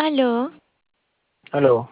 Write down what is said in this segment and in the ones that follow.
Aló, Aló,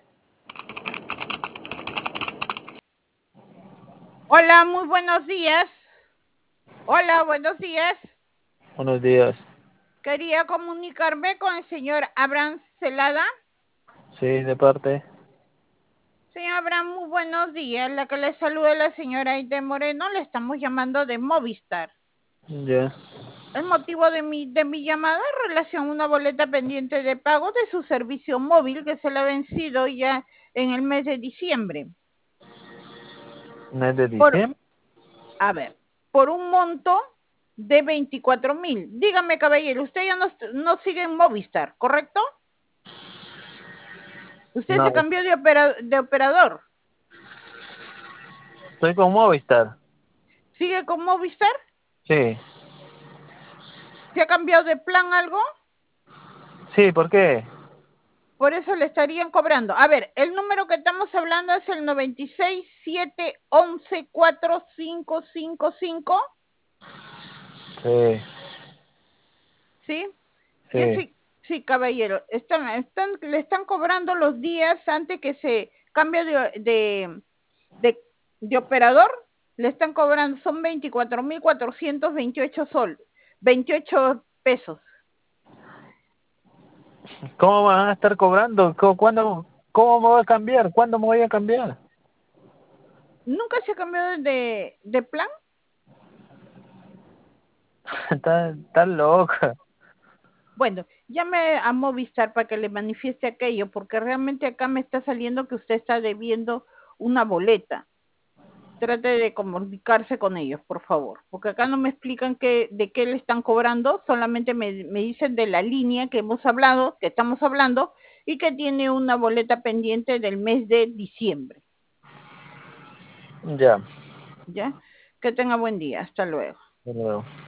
Hola, muy buenos días. Hola, buenos días. buenos días. Quería comunicarme con el señor Abraham Celada. Sí, de parte. Señor Abraham, muy buenos días. La que le saluda es la señora Aide Moreno. Le estamos llamando de Movistar. Ya, El motivo de mi llamada es relación a una boleta pendiente de pago de su servicio móvil que se le ha vencido ya en el mes de diciembre. mes de Por, diciembre. a ver, por un monto de 24,000. Dígame, caballero, usted ya no sigue en Movistar, ¿correcto? Usted se No, cambió de operador. estoy con Movistar. ¿Sigue con Movistar? Sí, ¿Se ha cambiado de plan algo? sí, ¿por qué? Por eso le estarían cobrando. A ver, el número que estamos hablando es el 96-711-4555. Sí, ¿Sí? Y sí. ese, sí, caballero, le están cobrando los días antes que se cambie de, de operador. Le están cobrando, son 24,428 sol, 28 pesos. ¿Cómo me van a estar cobrando? ¿Cuándo? ¿Cómo me voy a cambiar? ¿Cuándo me voy a cambiar? ¿Nunca se ha cambiado de plan? Está loca. Bueno, llame a Movistar para que le manifieste aquello, porque realmente acá me está saliendo que usted está debiendo una boleta. Trate de comunicarse con ellos, por favor, porque acá no me explican de qué le están cobrando, solamente me dicen de la línea que hemos hablado, que estamos hablando, y que tiene una boleta pendiente del mes de diciembre. Ya, ¿Ya? Que tenga buen día. Hasta luego. de nuevo.